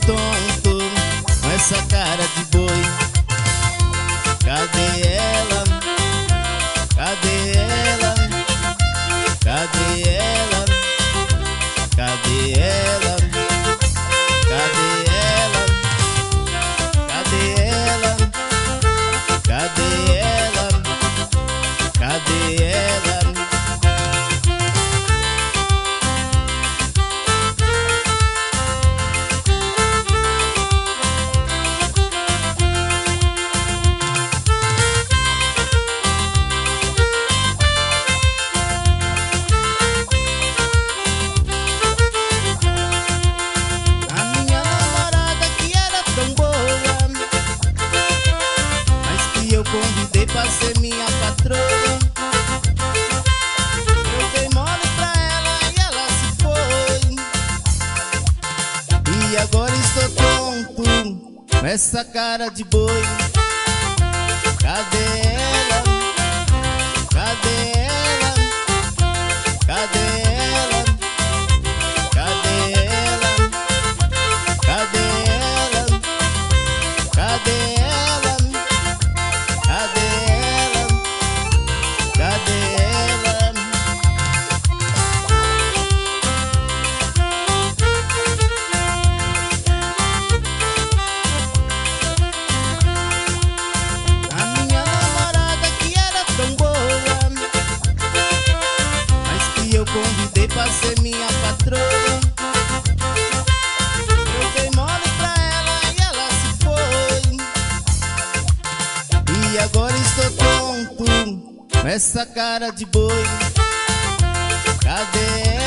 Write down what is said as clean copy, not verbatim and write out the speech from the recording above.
tonto com essa cara de boi. Cadê ela? Cadê ela? Cadê ela? Cadê ela? Cadê ela? Cadê ela? Cadê ela? Cadê ela? Convidei pra ser minha patroa. Eu dei mole pra ela e ela se foi. E agora estou tonto com essa cara de boi. Cadê ela? Cadê ela? Cadê ela? Cadê ela? Cadê ela? Cadê ela? Cadê ela? Cadê ela? A minha namorada que era tão boa, mas que eu convidei pra ser minha patroa. Eu dei mole pra ela e ela se foi. E agora estou tonto com essa cara de boi. Cadê ela?